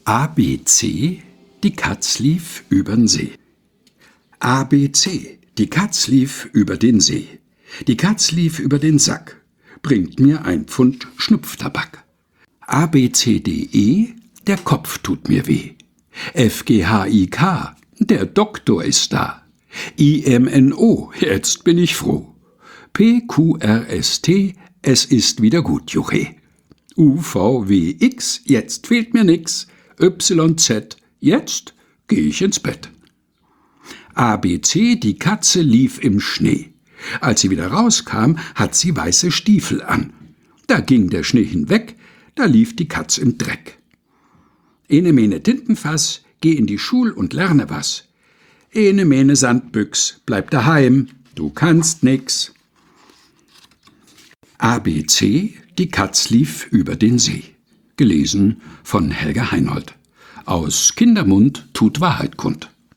ABC, die Katz lief übern See. ABC, die Katz lief über den See. Die Katz lief über den Sack, bringt mir 1 Pfund Schnupftabak. ABCDE, der Kopf tut mir weh. FGHIK, der Doktor ist da. IMNO, jetzt bin ich froh. PQRST, es ist wieder gut, Juche. UVWX, jetzt fehlt mir nix. YZ, jetzt geh ich ins Bett. ABC, die Katze lief im Schnee. Als sie wieder rauskam, hat sie weiße Stiefel an. Da ging der Schnee hinweg, da lief die Katz im Dreck. Ene mene Tintenfass, geh in die Schul und lerne was. Ene mene Sandbüchs, bleib daheim, du kannst nix. ABC, die Katz lief über den See. Gelesen von Helga Heinold. Aus Kindermund tut Wahrheit kund.